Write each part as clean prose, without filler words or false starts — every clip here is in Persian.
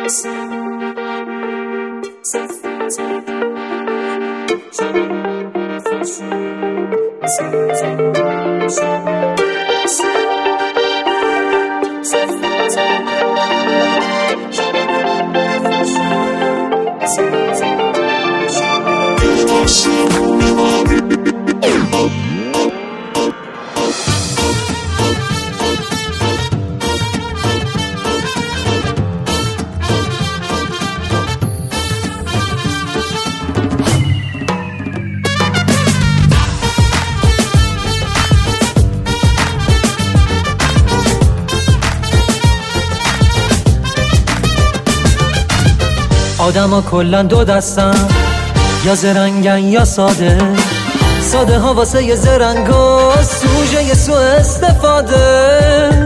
آدم ها کلن دو دستن، یا زرنگن یا ساده. ساده ها واسه یه زرنگا سوژه یه سو استفاده.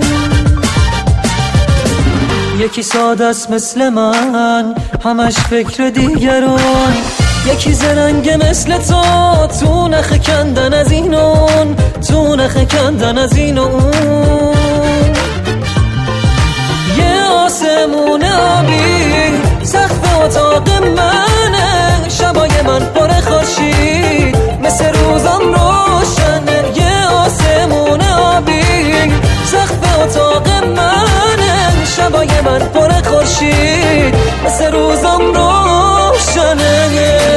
یکی ساده است مثل من، همش فکر دیگران. یکی زرنگه مثل تو نخ کندن از این اون، تو نخ کندن از این اون. یه آسمون آبی سقف اتاق منه، شبای من پر خورشید مثل روزم روشنه. یه آسمون آبی سقف اتاق منه، شبای من پر خورشید مثل روزم روشنه.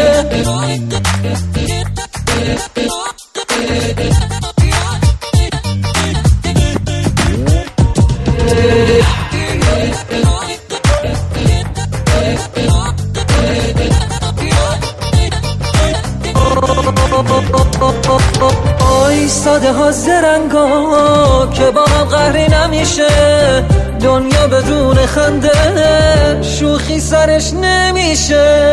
آی ساده ها زرنگا که با هم قهری نمیشه. دنیا بدون خنده شوخی سرش نمیشه.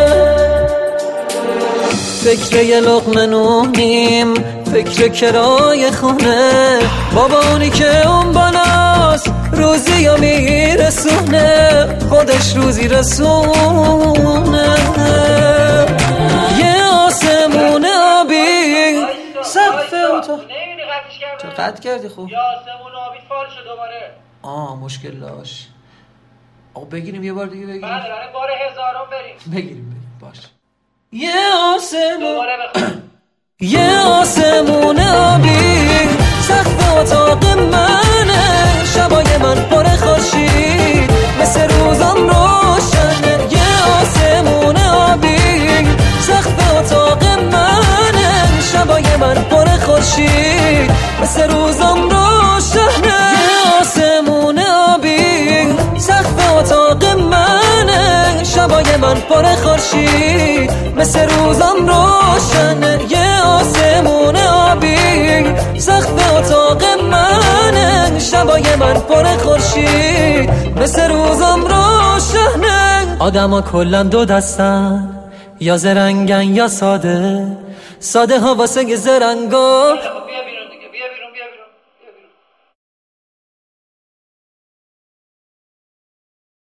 فکر یه لقمه نونیم، فکر کرای خونه. بابا اونی که اون بالاست روزی یا میرسونه، خودش روزی رسونه. یه آسمون آبی سقف اتاق. چه قطع کردی؟ خوب یه آسمون آبی فال شد دوباره. مشکل داشت. آقا بگیریم یه بار دیگه بگیریم. بله بار هزارم بریم. بگیریم باش. یه آسمون آبی سقف اتاق منه، شبای من پر خورشید مثل روزم روشنه. یه آسمون آبی سقف اتاق منه، شبای من پر خورشید مثل روزم روشنه. یه آسمون آبی سقف اتاق منه، شبای من پر خورشید مثل روزم روشنه. یه آسمون آبی سقف اتاق منه، شبای من پر خورشید مثل روزم روشنه. آدم ها کلن دو دستن، یا زرنگن یا ساده. ساده ها واسه یه زرنگا